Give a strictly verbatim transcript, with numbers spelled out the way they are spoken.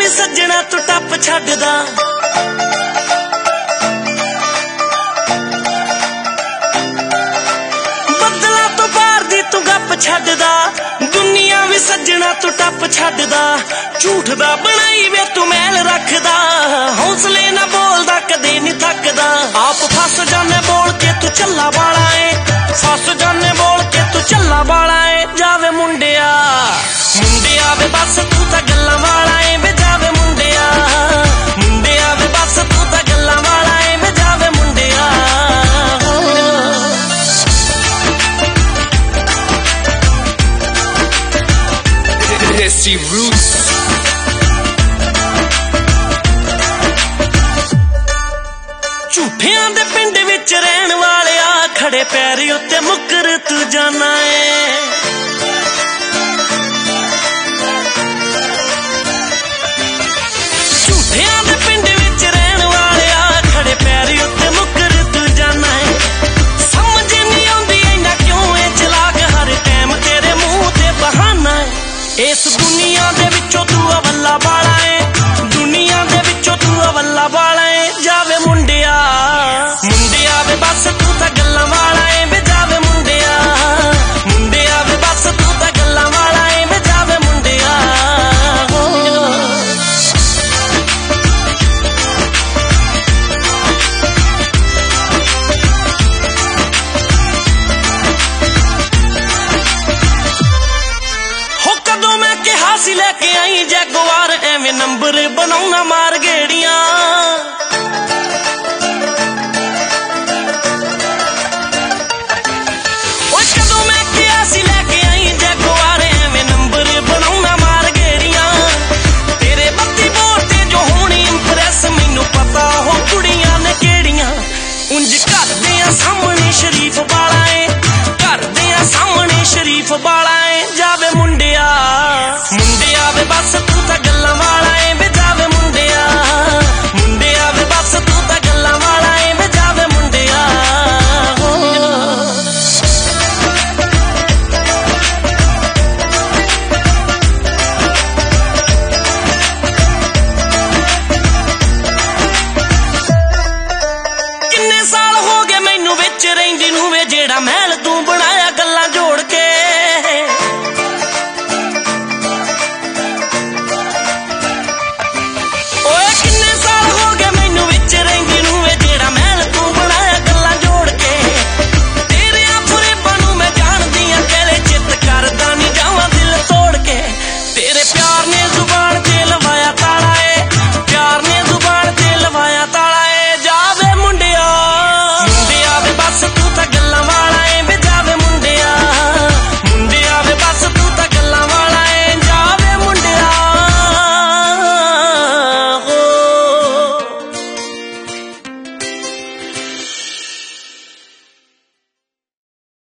ਵੀ ਸੱਜਣਾ ਤੂੰ ਟੱਪ ਛੱਡਦਾ, ਬੱਦਲਾਂ ਤੋਂ ਪਾਰ ਦੀ ਤੂੰ ਗੱਪ ਛੱਡਦਾ, ਦੁਨੀਆ ਵੀ ਸੱਜਣਾ ਤੂੰ ਟੱਪ ਛੱਡਦਾ। ਝੂਠ ਦਾ ਬਣਾਈ ਵੇ ਤੂੰ ਮੈਲ ਰੱਖਦਾ, ਹੌਸਲੇ ਨਾ ਬੋਲਦਾ ਕਦੇ ਨੀ ਥੱਕਦਾ। ਆਪ ਫਸ ਜਾਨੇ ਬੋਲ ਕੇ ਤੂੰ ਚੱਲਾ ਵਾਲਾ ਏ, ਫਸ ਜਾਨੇ ਬੋਲ ਕੇ ਤੂੰ ਚੱਲਾ ਵਾਲਾ ਏ। ਜਾਵੇ ਮੁੰਡਿਆ ਮੁੰਡਿਆ ਵੇ ਬਸ ਤੂੰ ਤਾਂ ਗੱਲਾਂ ਵਾਲਾ ਏ ਵੇ, ਜਾਵੇ ਮੁੰਡਿਆ ਮੁੰਡਿਆ ਵੇ ਬਸ ਤੂੰ ਤਾਂ ਗੱਲਾਂ ਵਾਲਾ ਏ ਵੇ, ਜਾਵੇ ਮੁੰਡਿਆ। Desi Roots ਝੂਠਿਆਂ ਦੇ ਪਿੰਡ ਵਿੱਚ ਰਹਿਣ ਵਾਲਿਆ, ਖੜੇ ਪੈਰ ਉੱਤੇ ਮੁੱਕਰ ਤੂੰ ਜਾਨਾ ਏ। ਝੂਠਿਆਂ ਦੇ ਪਿੰਡ ਵਿੱਚ ਰਹਿਣ ਵਾਲਿਆ, ਖੜੇ ਪੈਰ ਉੱਤੇ ਮੁੱਕਰ ਤੂੰ ਜਾਨਾ ਏ। ਸਮਝ ਨਹੀਂ ਆਉਂਦੀ ਇੰਨਾ ਕਿਉਂ ਏ ਚਲਾਕ, ਹਰ ਟਾਈਮ ਤੇਰੇ ਮੂੰਹ ਤੇ ਬਹਾਨਾ ਏ। ਇਸ ਦੁਨੀਆ ਦੇ ਵਿੱਚੋਂ ਤੂੰ ਅਵੱਲਾ ਵਾਲਾ ਏ, ਦੁਨੀਆ ਦੇ ਵਿੱਚੋਂ ਤੂੰ ਅਵੱਲਾ ਵਾਲਾ ਏ। ਜਾਵੇ ਮੁੰਡਿਆ ਮੁੰਡਿਆ ਵੇ ਬਸ ਤੂੰ ਤਾਂ ਗੱਲਾਂ ਵਾਲਾ ਏ ਵੇ, ਜਾਵੇ ਮੁੰਡਿਆ ਮੁੰਡਿਆ ਵੇ ਬਸ ਤੂੰ ਤਾਂ ਗੱਲਾਂ ਵਾਲਾ ਏ ਵੇ, ਜਾਵੇ ਮੁੰਡਿਆ। ਹੋ ਕਦੋਂ ਮੈਂ ਕਿਹਾ ਸੀ ਲੈ ਕੇ ਆਈ ਜੈਗੁਆਰ, ਐਵੇਂ ਨੰਬਰ ਬਣਾਉਣਾ